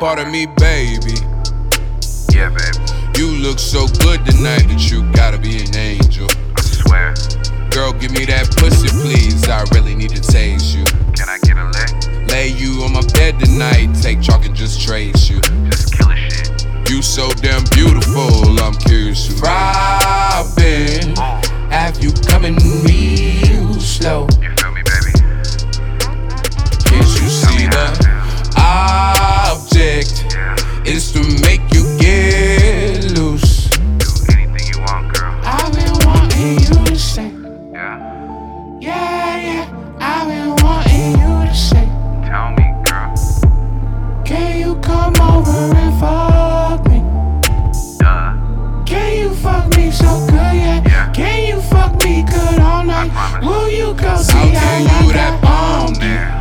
part of me, baby. Yeah, baby. You look so good tonight that you gotta be an angel. I swear. Girl, give me that pussy, please. I really need to taste you. Can I get a lick? Lay you on my bed tonight. Take chalk and just trace you. Just killer shit. You so damn beautiful. I'm curious. Robin, have you coming real slow? You feel me, baby? Can't you see the object? Yeah. It's to make you get loose. Do anything you want, girl. I've been wanting you to say, Yeah. yeah. I've been wanting you to say, Tell me, girl. can you come over and fuck me? Duh. Can you fuck me so good, yeah? Yeah. Can you fuck me good all night? promise. Will you go see I'll how tell I you got that bomb. There.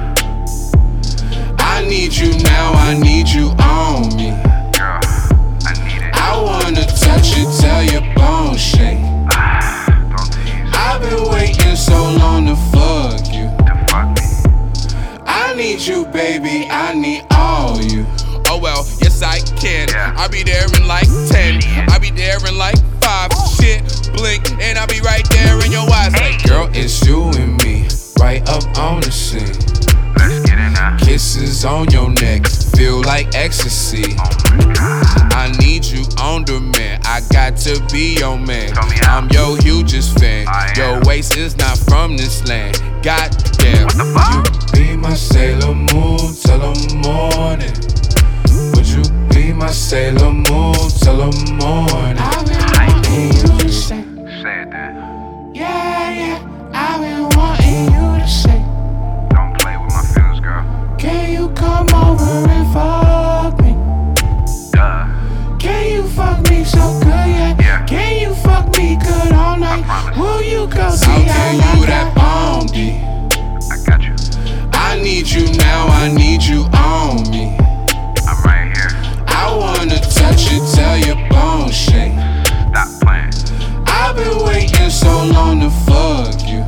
I need you now. I need you on me. Girl, I need it. I wanna touch you till your bones shake. Don't tease. I've been waiting so long to fuck you. To fuck me. I need you, baby. I need all you. Oh well, yes I can. Yeah. I'll be there in like 10. Shit. I'll be there in like 5. Shit, blink, and I'll be right there in your eyes. Like, girl, it's you and me, right up on the scene. Let's get in now. Kisses on your neck, feel like ecstasy. Oh my God. I need you on demand. I got to be your man. Tell me how. I'm your hugest fan. I Your am. waist is not from this land. Goddamn. What the fuck? You be my Sailor Moon till the morning. Would you be my Sailor Moon till the morning? I've been wanting you to say, Say it then. yeah. I've been wanting you to say, Don't play with my feelings, girl. can you come over and fuck me? Duh. Can you fuck me so good, yeah? Yeah. Can you fuck me good all night? promise. Will you go see I'll how tell you I that got? bomb D. I got you. I need you now, I need you on me. I'm right here. I wanna touch you till your bones shake. Stop playing. I've been waiting so long to fuck you.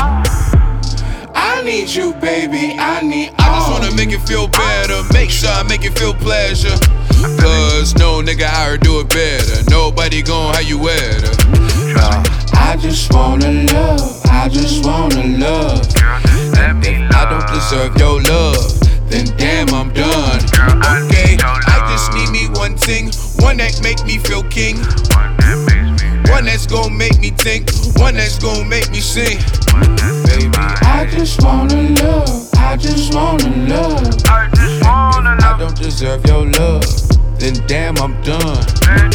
I need you, baby, I need all. I just wanna make it feel better. Make sure I make it feel pleasure. Cause no nigga out here do it better. Nobody gon' have you wetter. I just wanna love, I just wanna love. Girl, just let me love. I don't deserve your love, then damn I'm done. Girl, I Okay, need your I just love. need me one thing, one that make me feel king, One that makes me feel. one that's gon' make me think, one that's gon' make me sing. One that's in Baby, my I just wanna love, I just wanna love. I just wanna I love. don't deserve your love, then damn I'm done. Baby,